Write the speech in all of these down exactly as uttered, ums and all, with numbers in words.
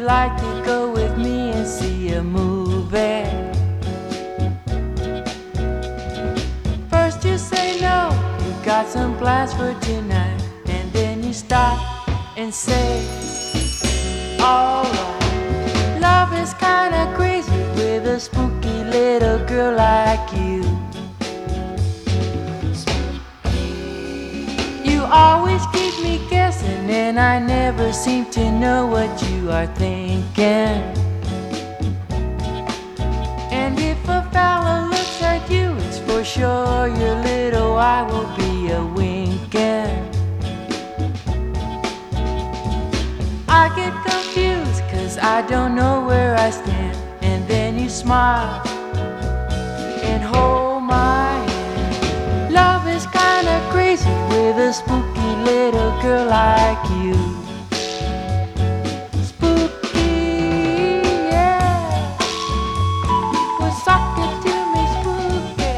like to go with me and see a movie? First you say no, you got some plans for tonight, and then you stop and say, alright. Love is kinda crazy with a spooky little girl like you. You always keep me guessing, and I never seem to know what you are thinking. And if a fella looks at you, it's for sure your little eye will be a winking. I get confused, cause I don't know where I stand. And then you smile and hold my hand. Love is kinda crazy with a spooky little girl like you. Spooky, yeah. Well, suck it to me, spooky.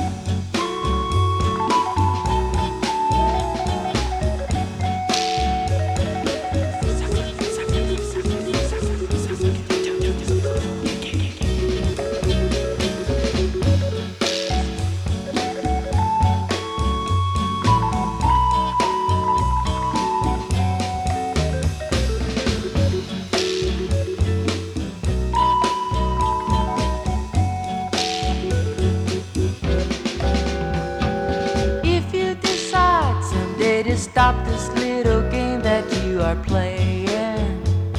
To stop this little game that you are playing,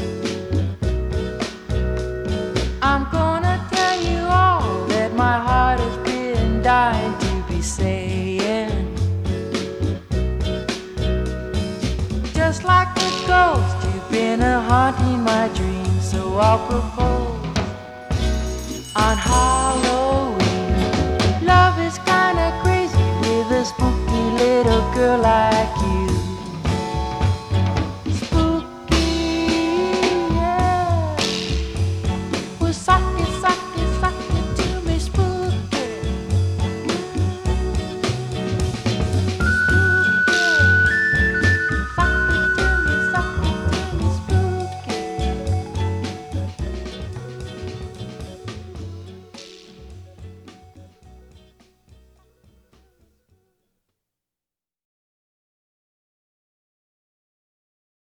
I'm gonna tell you all that my heart has been dying to be saying. Just like a ghost, you've been a haunting my dreams, so I'll propose on Halloween. Love is kinda crazy with a spooky little girl like